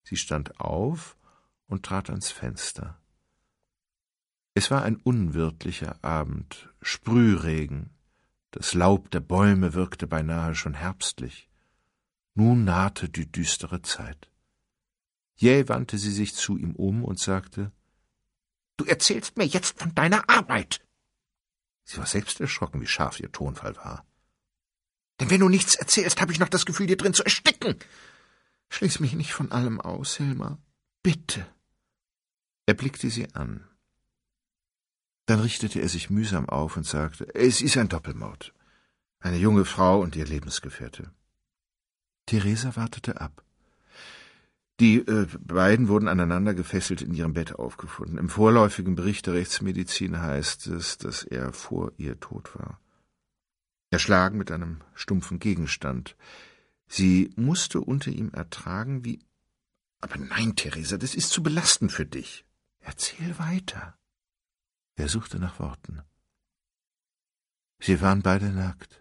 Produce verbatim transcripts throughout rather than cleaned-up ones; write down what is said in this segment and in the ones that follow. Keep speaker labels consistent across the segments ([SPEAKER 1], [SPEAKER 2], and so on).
[SPEAKER 1] Sie stand auf und trat ans Fenster. Es war ein unwirtlicher Abend, Sprühregen. Das Laub der Bäume wirkte beinahe schon herbstlich. Nun nahte die düstere Zeit. Jäh wandte sie sich zu ihm um und sagte: »Du erzählst mir jetzt von deiner Arbeit!« Sie war selbst erschrocken, wie scharf ihr Tonfall war. »Denn wenn du nichts erzählst, habe ich noch das Gefühl, dir drin zu ersticken. Schließ mich nicht von allem aus, Hilmar. Bitte!« Er blickte sie an. Dann richtete er sich mühsam auf und sagte: »Es ist ein Doppelmord. Eine junge Frau und ihr Lebensgefährte.« Theresa wartete ab. Die äh, beiden wurden aneinander gefesselt in ihrem Bett aufgefunden. Im vorläufigen Bericht der Rechtsmedizin heißt es, dass er vor ihr tot war. Erschlagen mit einem stumpfen Gegenstand. Sie musste unter ihm ertragen, wie... »Aber nein, Theresa, das ist zu belastend für dich. Erzähl weiter.« Er suchte nach Worten. Sie waren beide nackt.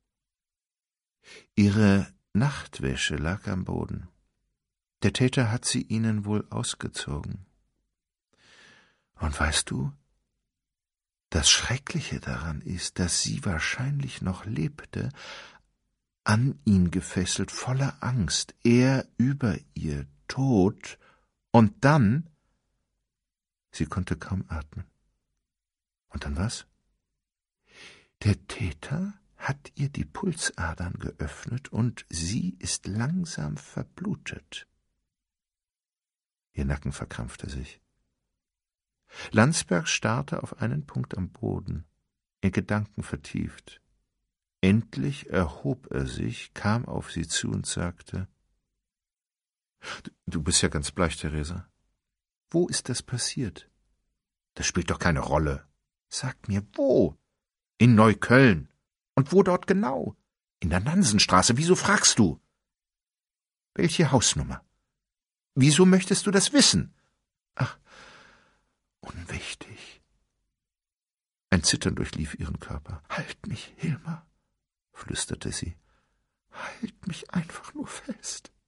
[SPEAKER 1] Ihre Nachtwäsche lag am Boden. Der Täter hat sie ihnen wohl ausgezogen. Und weißt du, das Schreckliche daran ist, dass sie wahrscheinlich noch lebte, an ihn gefesselt, voller Angst, er über ihr, tot, und dann... Sie konnte kaum atmen. Und dann was? Der Täter hat ihr die Pulsadern geöffnet und sie ist langsam verblutet. Ihr Nacken verkrampfte sich. Landsberg starrte auf einen Punkt am Boden, in Gedanken vertieft. Endlich erhob er sich, kam auf sie zu und sagte: »Du bist ja ganz bleich, Theresa. Wo ist das passiert?« »Das spielt doch keine Rolle. Sag mir, wo?« »In Neukölln.« »Und wo dort genau?« »In der Nansenstraße. Wieso fragst du?« »Welche Hausnummer?« »Wieso möchtest du das wissen?« »Ach, unwichtig.« Ein Zittern durchlief ihren Körper. »Halt mich, Hilmar«, flüsterte sie. »Halt mich einfach nur fest.«